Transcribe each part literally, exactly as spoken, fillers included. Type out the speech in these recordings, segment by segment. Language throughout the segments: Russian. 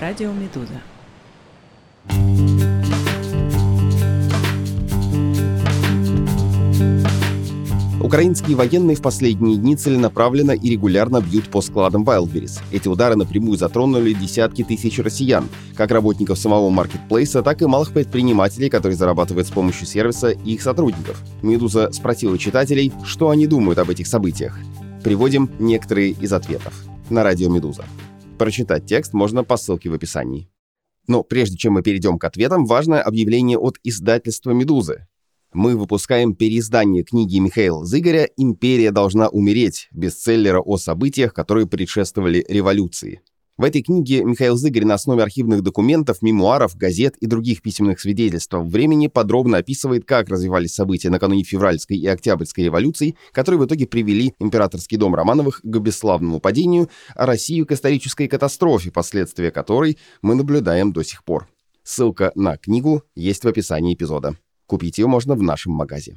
радио «Медуза». Украинские военные в последние дни целенаправленно и регулярно бьют по складам Wildberries. Эти удары напрямую затронули десятки тысяч россиян, как работников самого маркетплейса, так и малых предпринимателей, которые зарабатывают с помощью сервиса, и их сотрудников. «Медуза» спросила читателей, что они думают об этих событиях. Приводим некоторые из ответов на радио «Медуза». Прочитать текст можно по ссылке в описании. Но прежде чем мы перейдем к ответам, важное объявление от издательства «Медузы». Мы выпускаем переиздание книги Михаила Зыгоря «Империя должна умереть», бестселлера о событиях, которые предшествовали революции. В этой книге Михаил Зыгорь на основе архивных документов, мемуаров, газет и других письменных свидетельств времени подробно описывает, как развивались события накануне февральской и октябрьской революций, которые в итоге привели императорский дом Романовых к бесславному падению, а Россию к исторической катастрофе, последствия которой мы наблюдаем до сих пор. Ссылка на книгу есть в описании эпизода. Купить ее можно в нашем магазе.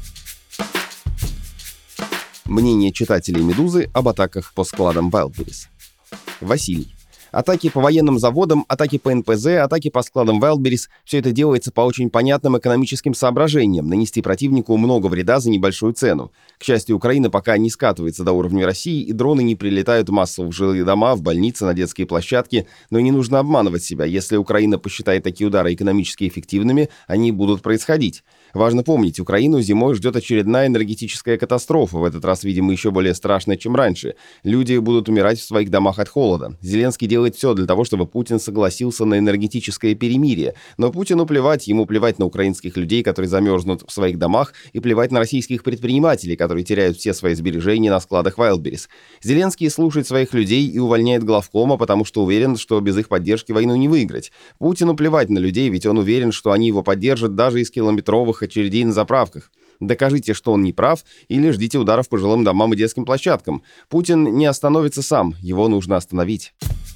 Мнение читателей «Медузы» об атаках по складам Wildberries. Василий. Атаки по военным заводам, атаки по эн пэ зэ, атаки по складам Wildberries – все это делается по очень понятным экономическим соображениям – нанести противнику много вреда за небольшую цену. К счастью, Украина пока не скатывается до уровня России, и дроны не прилетают массово в жилые дома, в больницы, на детские площадки. Но не нужно обманывать себя. Если Украина посчитает такие удары экономически эффективными, они будут происходить. Важно помнить, Украину зимой ждет очередная энергетическая катастрофа, в этот раз, видимо, еще более страшная, чем раньше. Люди будут умирать в своих домах от холода. Зеленский делает все для того, чтобы Путин согласился на энергетическое перемирие. Но Путину плевать, ему плевать на украинских людей, которые замерзнут в своих домах, и плевать на российских предпринимателей, которые теряют все свои сбережения на складах Wildberries. Зеленский слушает своих людей и увольняет главкома, потому что уверен, что без их поддержки войну не выиграть. Путину плевать на людей, ведь он уверен, что они его поддержат даже из километровых очередей на заправках. Докажите, что он не прав, или ждите ударов по жилым домам и детским площадкам. Путин не остановится сам, его нужно остановить.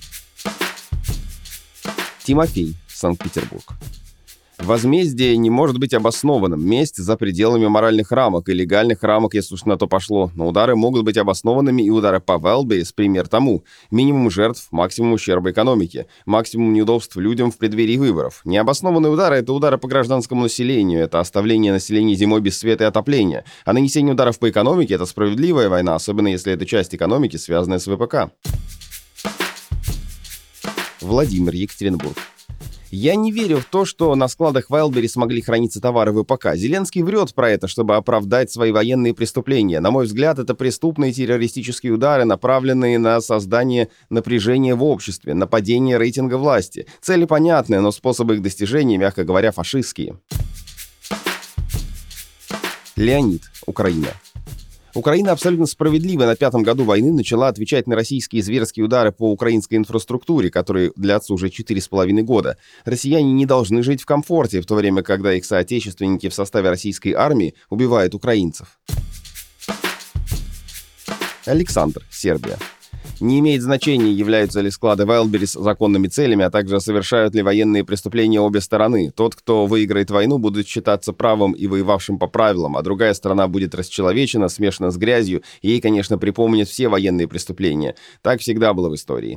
Тимофей, Санкт-Петербург. Возмездие не может быть обоснованным. Месть за пределами моральных рамок и легальных рамок, если уж на то пошло. Но удары могут быть обоснованными, и удары по Wildberries — пример тому. Минимум жертв, максимум ущерба экономике, максимум неудобств людям в преддверии выборов. Необоснованные удары — это удары по гражданскому населению, это оставление населения зимой без света и отопления. А нанесение ударов по экономике — это справедливая война, особенно если это часть экономики, связанная с вэ пэ ка. Владимир, Екатеринбург. Я не верю в то, что на складах Wildberries смогли храниться товары вэ пэ ка. Зеленский врет про это, чтобы оправдать свои военные преступления. На мой взгляд, это преступные террористические удары, направленные на создание напряжения в обществе, на падение рейтинга власти. Цели понятны, но способы их достижения, мягко говоря, фашистские. Леонид, Украина. Украина абсолютно справедливо на пятом году войны начала отвечать на российские зверские удары по украинской инфраструктуре, которые длятся уже четыре с половиной года. Россияне не должны жить в комфорте, в то время, когда их соотечественники в составе российской армии убивают украинцев. Александр, Сербия. Не имеет значения, являются ли склады Wildberries законными целями, а также совершают ли военные преступления обе стороны. Тот, кто выиграет войну, будет считаться правым и воевавшим по правилам, а другая сторона будет расчеловечена, смешана с грязью, и ей, конечно, припомнят все военные преступления. Так всегда было в истории.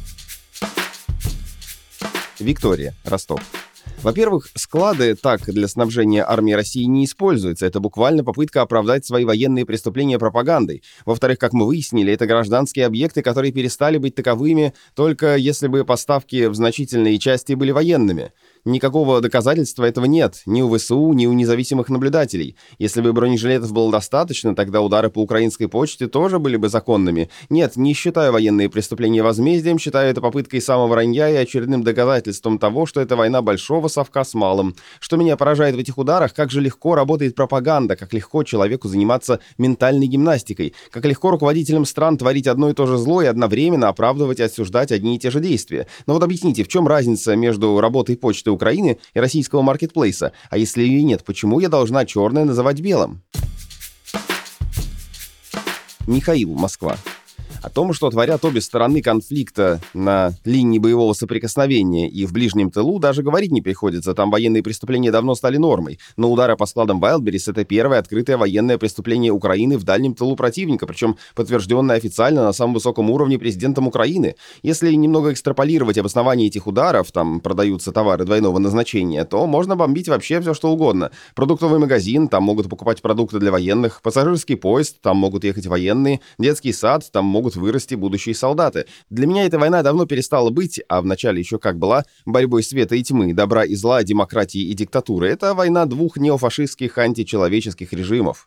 Виктория, Ростов. Во-первых, склады так для снабжения армии России не используются. Это буквально попытка оправдать свои военные преступления пропагандой. Во-вторых, как мы выяснили, это гражданские объекты, которые перестали быть таковыми, только если бы поставки в значительной части были военными. Никакого доказательства этого нет, ни у вэ эс у, ни у независимых наблюдателей. Если бы бронежилетов было достаточно, тогда удары по украинской почте тоже были бы законными. Нет, не считаю военные преступления возмездием, считаю это попыткой самовранья и очередным доказательством того, что это война большого совка с малым. Что меня поражает в этих ударах, как же легко работает пропаганда, как легко человеку заниматься ментальной гимнастикой, как легко руководителям стран творить одно и то же зло и одновременно оправдывать и осуждать одни и те же действия. Но вот объясните, в чем разница между работой почты Украины и российского маркетплейса? А если ее нет, почему я должна черное называть белым? Михаил, Москва. О том, что творят обе стороны конфликта на линии боевого соприкосновения и в ближнем тылу, даже говорить не приходится. Там военные преступления давно стали нормой. Но удары по складам Wildberries — это первое открытое военное преступление Украины в дальнем тылу противника, причем подтвержденное официально на самом высоком уровне президентом Украины. Если немного экстраполировать обоснование этих ударов, там продаются товары двойного назначения, то можно бомбить вообще все, что угодно. Продуктовый магазин, там могут покупать продукты для военных, пассажирский поезд, там могут ехать военные, детский сад, там могут вырасти будущие солдаты. Для меня эта война давно перестала быть, а вначале еще как была, борьбой света и тьмы, добра и зла, демократии и диктатуры. Это война двух неофашистских античеловеческих режимов.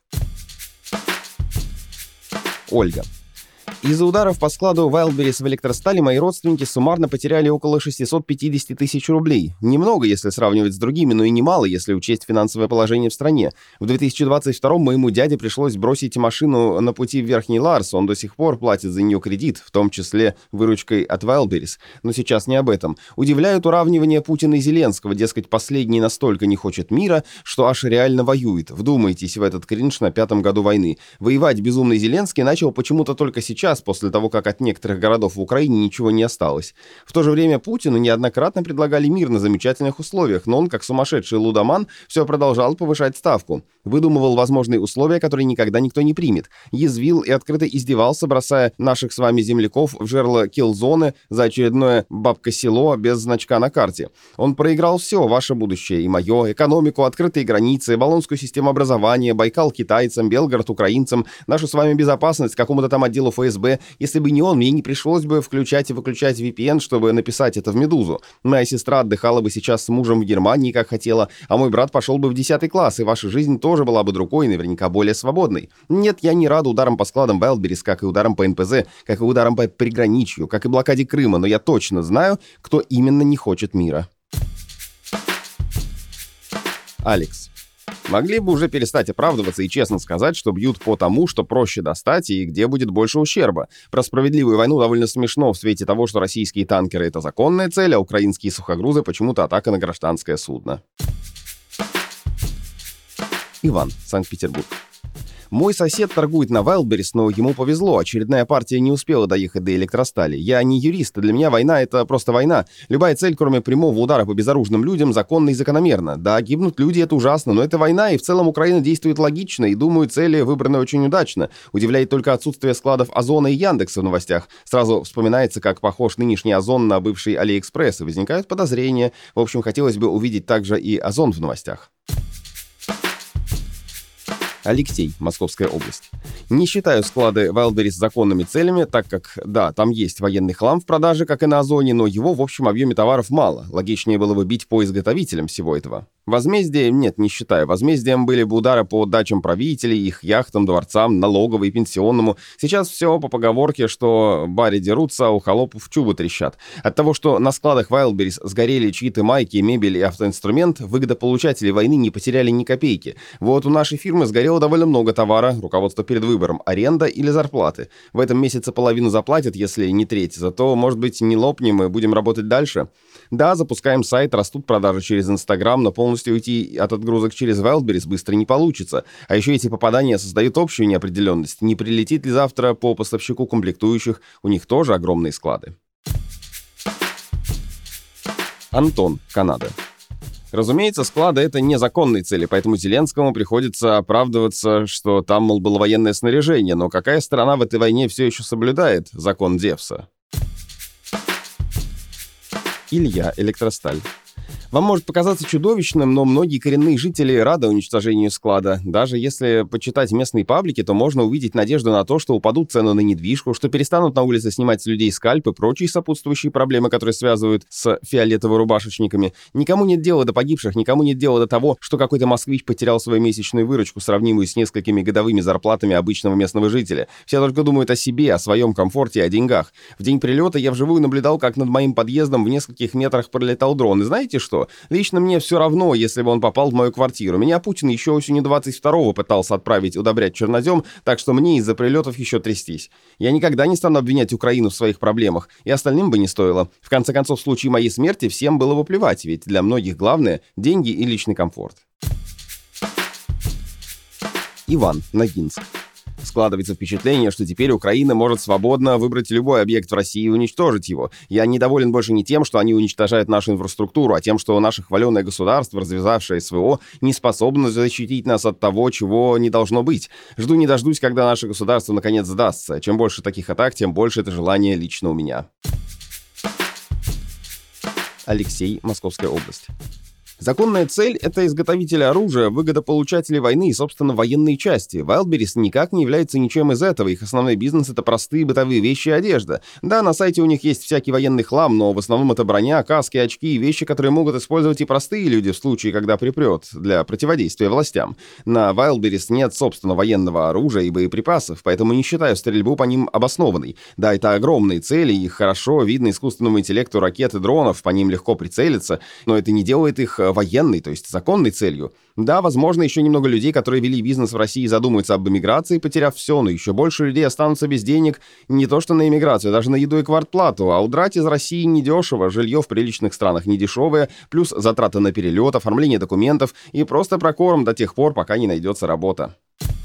Ольга. Из-за ударов по складу Wildberries в Электростали мои родственники суммарно потеряли около шестьсот пятьдесят тысяч рублей. Немного, если сравнивать с другими, но и немало, если учесть финансовое положение в стране. В две тысячи двадцать втором моему дяде пришлось бросить машину на пути в Верхний Ларс. Он до сих пор платит за нее кредит, в том числе выручкой от Wildberries. Но сейчас не об этом. Удивляют уравнивание Путина и Зеленского. Дескать, последний настолько не хочет мира, что аж реально воюет. Вдумайтесь в этот кринж на пятом году войны. Воевать безумный Зеленский начал почему-то только сейчас, после того, как от некоторых городов в Украине ничего не осталось. В то же время Путину неоднократно предлагали мир на замечательных условиях, но он, как сумасшедший лудоман, все продолжал повышать ставку. Выдумывал возможные условия, которые никогда никто не примет. Язвил и открыто издевался, бросая наших с вами земляков в жерло киллзоны за очередное бабка-село без значка на карте. Он проиграл все, ваше будущее и мое, экономику, открытые границы, Болонскую систему образования, Байкал китайцам, Белгород украинцам, нашу с вами безопасность какому-то там отделу эф эс бэ. Если бы не он, мне не пришлось бы включать и выключать ви пи эн, чтобы написать это в «Медузу». Моя сестра отдыхала бы сейчас с мужем в Германии, как хотела, а мой брат пошел бы в десятый класс, и ваша жизнь тоже была бы другой, наверняка более свободной. Нет, я не рада ударам по складам Wildberries, как и ударам по эн пэ зэ, как и ударам по приграничью, как и блокаде Крыма, но я точно знаю, кто именно не хочет мира. Алекс. Могли бы уже перестать оправдываться и честно сказать, что бьют по тому, что проще достать и где будет больше ущерба. Про справедливую войну довольно смешно в свете того, что российские танкеры — это законная цель, а украинские сухогрузы почему-то атака на гражданское судно. Иван, Санкт-Петербург. Мой сосед торгует на Wildberries, но ему повезло, очередная партия не успела доехать до Электростали. Я не юрист, для меня война — это просто война. Любая цель, кроме прямого удара по безоружным людям, законна и закономерна. Да, гибнут люди — это ужасно, но это война, и в целом Украина действует логично, и, думаю, цели выбраны очень удачно. Удивляет только отсутствие складов Озона и Яндекса в новостях. Сразу вспоминается, как похож нынешний Озон на бывший Алиэкспресс, и возникают подозрения. В общем, хотелось бы увидеть также и Озон в новостях. Алексей, Московская область. Не считаю склады Wildberries законными целями, так как, да, там есть военный хлам в продаже, как и на Озоне, но его в общем объеме товаров мало. Логичнее было бы бить по изготовителям всего этого. Возмездие? Нет, не считаю. Возмездием были бы удары по дачам правителей, их яхтам, дворцам, налоговой, пенсионному. Сейчас все по поговорке, что бари дерутся, а у холопов чубы трещат. От того, что на складах Wildberries сгорели чьи-то майки, мебель и автоинструмент, выгодополучатели войны не потеряли ни копейки. Вот у нашей фирмы сгорело довольно много товара, руководство перед выбором, аренда или зарплаты. В этом месяце половину заплатят, если не треть, зато, может быть, не лопнем и будем работать дальше. Да, запускаем сайт, растут продажи через Инстаграм, но полностью уйти от отгрузок через Wildberries быстро не получится. А еще эти попадания создают общую неопределенность. Не прилетит ли завтра по поставщику комплектующих? У них тоже огромные склады. Антон, Канада. Разумеется, склады — это незаконные цели, поэтому Зеленскому приходится оправдываться, что там, мол, было военное снаряжение, но какая страна в этой войне все еще соблюдает закон Зевса? Илья, Электросталь. Вам может показаться чудовищным, но многие коренные жители рады уничтожению склада. Даже если почитать местные паблики, то можно увидеть надежду на то, что упадут цены на недвижку, что перестанут на улице снимать с людей скальпы и прочие сопутствующие проблемы, которые связывают с фиолетово-рубашечниками. Никому нет дела до погибших, никому нет дела до того, что какой-то москвич потерял свою месячную выручку, сравнимую с несколькими годовыми зарплатами обычного местного жителя. Все только думают о себе, о своем комфорте и о деньгах. В день прилета я вживую наблюдал, как над моим подъездом в нескольких метрах пролетал дрон. И знаете что? Лично мне все равно, если бы он попал в мою квартиру. Меня Путин еще осенью двадцать второго пытался отправить удобрять чернозем, так что мне из-за прилетов еще трястись. Я никогда не стану обвинять Украину в своих проблемах, и остальным бы не стоило. В конце концов, в случае моей смерти всем было бы плевать, ведь для многих главное — деньги и личный комфорт. Иван, Ногинск. Складывается впечатление, что теперь Украина может свободно выбрать любой объект в России и уничтожить его. Я недоволен больше не тем, что они уничтожают нашу инфраструктуру, а тем, что наше хваленое государство, развязавшее СВО, не способно защитить нас от того, чего не должно быть. Жду не дождусь, когда наше государство наконец сдастся. Чем больше таких атак, тем больше это желание лично у меня. Алексей, Московская область. Законная цель — это изготовители оружия, выгодополучатели войны и, собственно, военные части. Wildberries никак не является ничем из этого. Их основной бизнес — это простые бытовые вещи и одежда. Да, на сайте у них есть всякий военный хлам, но в основном это броня, каски, очки и вещи, которые могут использовать и простые люди в случае, когда припрет, для противодействия властям. На Wildberries нет собственного военного оружия и боеприпасов, поэтому не считаю стрельбу по ним обоснованной. Да, это огромные цели, их хорошо видно искусственному интеллекту ракет и дронов, по ним легко прицелиться, но это не делает их военной, то есть законной целью. Да, возможно, еще немного людей, которые вели бизнес в России, задумаются об эмиграции, потеряв все, но еще больше людей останутся без денег не то что на эмиграцию, даже на еду и квартплату, а удрать из России недешево, жилье в приличных странах недешевое, плюс затраты на перелет, оформление документов и просто прокорм до тех пор, пока не найдется работа.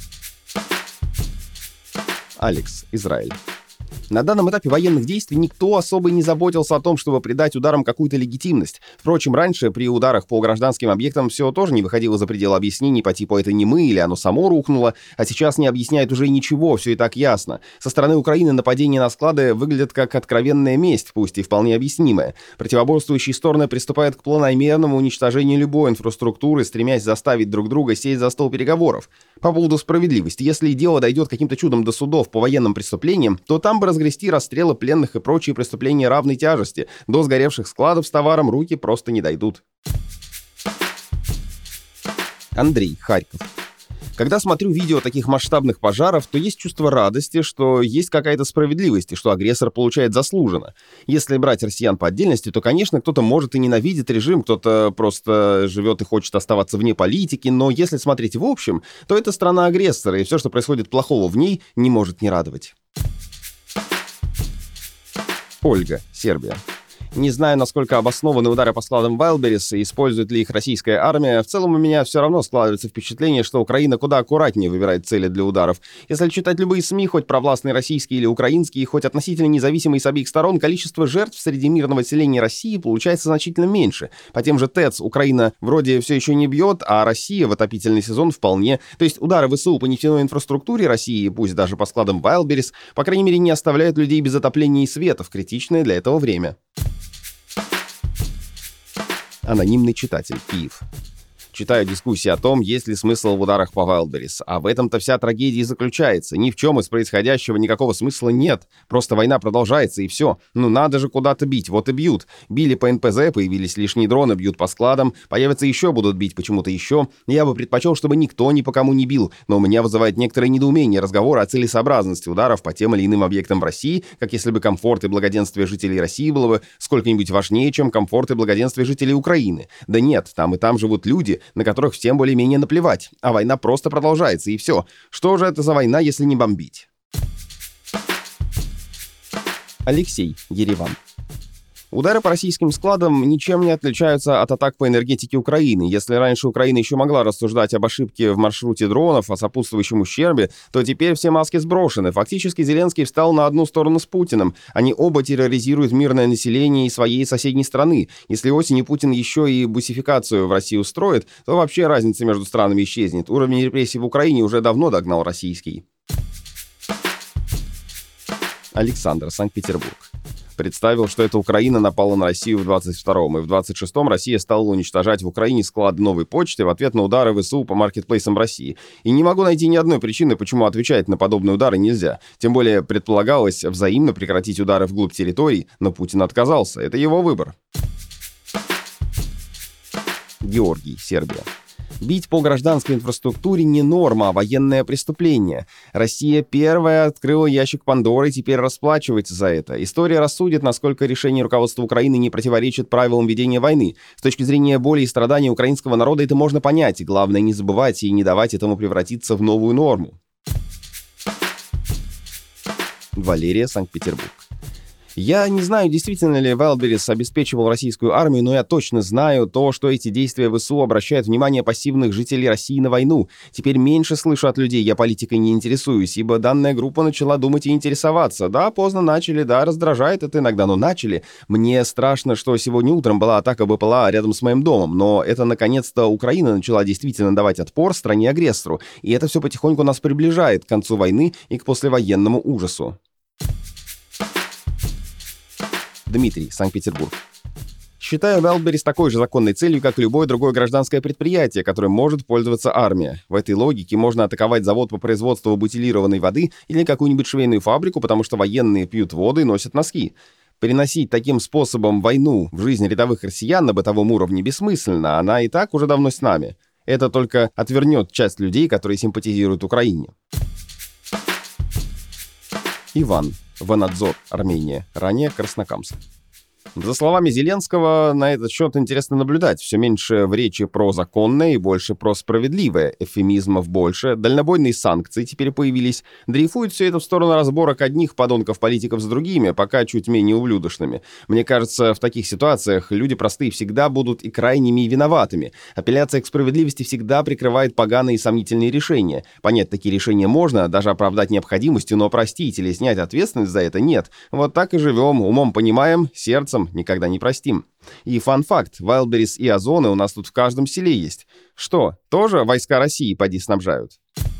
Алекс, Израиль. На данном этапе военных действий никто особо не заботился о том, чтобы придать ударам какую-то легитимность. Впрочем, раньше при ударах по гражданским объектам все тоже не выходило за пределы объяснений по типу «это не мы» или «оно само рухнуло», а сейчас не объясняют уже ничего, все и так ясно. Со стороны Украины нападения на склады выглядят как откровенная месть, пусть и вполне объяснимая. Противоборствующие стороны приступают к планомерному уничтожению любой инфраструктуры, стремясь заставить друг друга сесть за стол переговоров. По поводу справедливости, если дело дойдет каким-то чудом до судов по военным преступлениям, то там бы разгрести расстрелы пленных и прочие преступления равной тяжести. До сгоревших складов с товаром руки просто не дойдут. Андрей, Харьков. Когда смотрю видео таких масштабных пожаров, то есть чувство радости, что есть какая-то справедливость, и что агрессор получает заслуженно. Если брать россиян по отдельности, то, конечно, кто-то может и ненавидит режим, кто-то просто живет и хочет оставаться вне политики, но если смотреть в общем, то это страна агрессора, и все, что происходит плохого в ней, не может не радовать. Ольга, Сербия. Не знаю, насколько обоснованы удары по складам Wildberries и использует ли их российская армия. В целом у меня все равно складывается впечатление, что Украина куда аккуратнее выбирает цели для ударов. Если читать любые СМИ, хоть провластные российские или украинские, хоть относительно независимые с обеих сторон, количество жертв среди мирного населения России получается значительно меньше. По тем же ТЭЦ Украина вроде все еще не бьет, а Россия в отопительный сезон вполне. То есть удары ВСУ по нефтяной инфраструктуре России, пусть даже по складам Wildberries, по крайней мере не оставляют людей без отопления и света в критичное для этого время. Анонимный читатель, Киев. Читаю дискуссии о том, есть ли смысл в ударах по Wildberries. А в этом-то вся трагедия и заключается. Ни в чем из происходящего никакого смысла нет. Просто война продолжается, и все. Ну надо же куда-то бить, вот и бьют. Били по эн пэ зэ, появились лишние дроны, бьют по складам. Появятся еще, будут бить почему-то еще. Я бы предпочел, чтобы никто ни по кому не бил. Но у меня вызывает некоторое недоумение разговор о целесообразности ударов по тем или иным объектам в России, как если бы комфорт и благоденствие жителей России было бы сколько-нибудь важнее, чем комфорт и благоденствие жителей Украины. Да нет, там и там живут люди, на которых всем более-менее наплевать, а война просто продолжается, и все. Что же это за война, если не бомбить? Алексей, Ереван. Удары по российским складам ничем не отличаются от атак по энергетике Украины. Если раньше Украина еще могла рассуждать об ошибке в маршруте дронов, о сопутствующем ущербе, то теперь все маски сброшены. Фактически Зеленский встал на одну сторону с Путиным. Они оба терроризируют мирное население и своей соседней страны. Если осенью Путин еще и бусификацию в России устроит, то вообще разница между странами исчезнет. Уровень репрессий в Украине уже давно догнал российский. Александр, Санкт-Петербург. Представил, что это Украина напала на Россию в двадцать втором, и в двадцать шестом Россия стала уничтожать в Украине склад новой почты в ответ на удары ВСУ по маркетплейсам России. И не могу найти ни одной причины, почему отвечать на подобные удары нельзя. Тем более предполагалось взаимно прекратить удары вглубь территорий, но Путин отказался. Это его выбор. Георгий, Сербия. Бить по гражданской инфраструктуре не норма, а военное преступление. Россия первая открыла ящик Пандоры и теперь расплачивается за это. История рассудит, насколько решение руководства Украины не противоречит правилам ведения войны. С точки зрения боли и страданий украинского народа это можно понять. Главное не забывать и не давать этому превратиться в новую норму. Валерия, Санкт-Петербург. Я не знаю, действительно ли Wildberries обеспечивал российскую армию, но я точно знаю то, что эти действия ВСУ обращают внимание пассивных жителей России на войну. Теперь меньше слышу от людей, я политикой не интересуюсь, ибо данная группа начала думать и интересоваться. Да, поздно начали, да, раздражает это иногда, но начали. Мне страшно, что сегодня утром была атака БПЛА рядом с моим домом, но это, наконец-то, Украина начала действительно давать отпор стране-агрессору, и это все потихоньку нас приближает к концу войны и к послевоенному ужасу. Дмитрий, Санкт-Петербург. Считаю Wildberries такой же законной целью, как и любое другое гражданское предприятие, которым может пользоваться армия. В этой логике можно атаковать завод по производству бутилированной воды или какую-нибудь швейную фабрику, потому что военные пьют воду и носят носки. Переносить таким способом войну в жизнь рядовых россиян на бытовом уровне бессмысленно, она и так уже давно с нами. Это только отвернет часть людей, которые симпатизируют Украине. Иван. Ванадзор, Армения. Ранее Краснокамск. За словами Зеленского, на этот счет интересно наблюдать. Все меньше в речи про законное и больше про справедливое. Эвфемизмов больше. Дальнобойные санкции теперь появились. Дрейфует все это в сторону разборок одних подонков-политиков с другими, пока чуть менее ублюдочными. Мне кажется, в таких ситуациях люди простые всегда будут и крайними, и виноватыми. Апелляция к справедливости всегда прикрывает поганые и сомнительные решения. Понять такие решения можно, даже оправдать необходимостью, но простить или снять ответственность за это нет. Вот так и живем. Умом понимаем, сердцем никогда не простим. И фан-факт, Wildberries и Озоны у нас тут в каждом селе есть. Что, тоже войска России поди снабжают?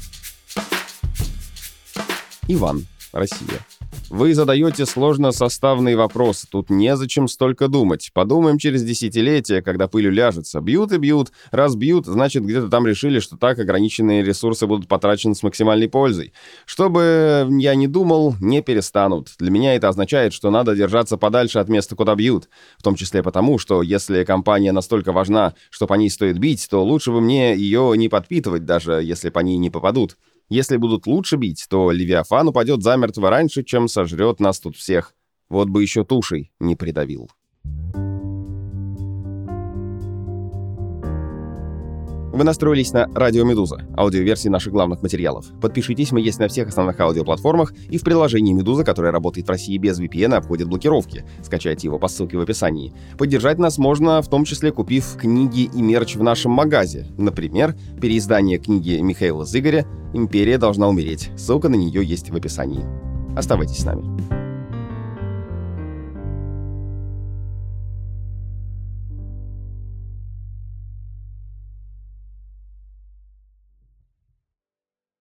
Иван, Россия. Вы задаете сложносоставные вопросы. Тут незачем столько думать. Подумаем через десятилетия, когда пыль уляжется. Бьют и бьют. Раз бьют, значит, где-то там решили, что так ограниченные ресурсы будут потрачены с максимальной пользой. Что бы я ни думал, не перестанут. Для меня это означает, что надо держаться подальше от места, куда бьют. В том числе потому, что если компания настолько важна, что по ней стоит бить, то лучше бы мне ее не подпитывать, даже если по ней не попадут. Если будут лучше бить, то Левиафан упадет замертво раньше, чем сожрет нас тут всех. Вот бы еще тушей не придавил. Вы настроились на Радио Медуза, аудиоверсии наших главных материалов. Подпишитесь, мы есть на всех основных аудиоплатформах и в приложении Медуза, которое работает в России без ви пи эн и обходит блокировки. Скачайте его по ссылке в описании. Поддержать нас можно, в том числе купив книги и мерч в нашем магазе. Например, переиздание книги Михаила Зыгоря «Империя должна умереть». Ссылка на нее есть в описании. Оставайтесь с нами.